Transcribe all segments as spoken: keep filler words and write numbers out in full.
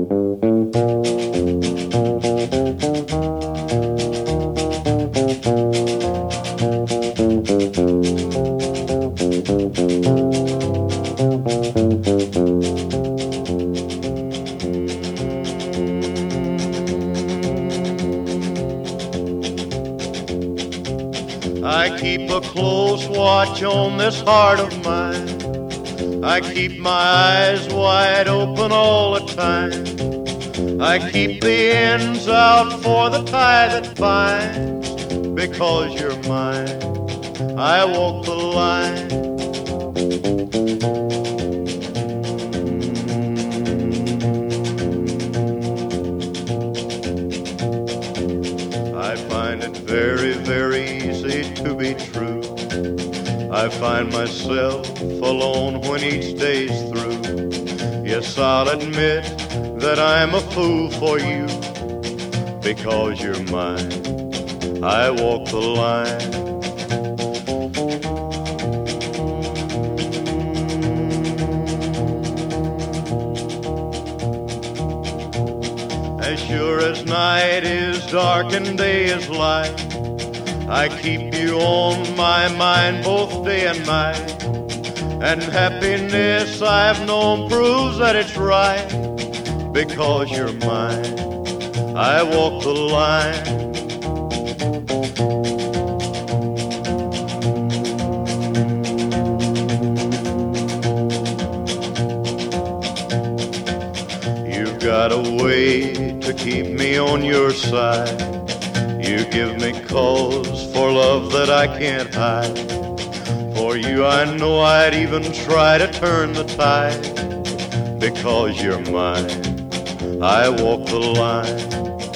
I keep a close watch on this heart of mine. I keep my eyes wide open all the time. I keep the ends out for the tie that binds. Because you're mine, I walk the line. I find it very, very easy to be true. I find myself alone when each day's through. Yes, I'll admit that I'm a fool for you. Because you're mine, I walk the line. As sure as night is dark and day is light, I keep you on my mind both day and night. And happiness I've known proves that it's right. Because you're mine, I walk the line. You've got a way to keep me on your side. You give me cause for love that I can't hide. For you I know I'd even try to turn the tide. Because you're mine, I walk the line.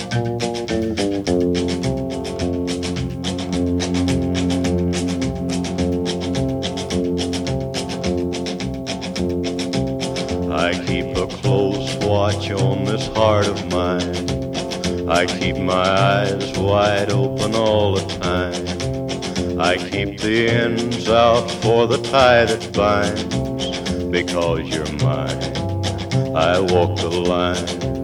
I keep a close watch on this heart of mine. I keep my eyes wide open all the time. I keep the ends out for the tie that binds. Because you're mine, I walk the line.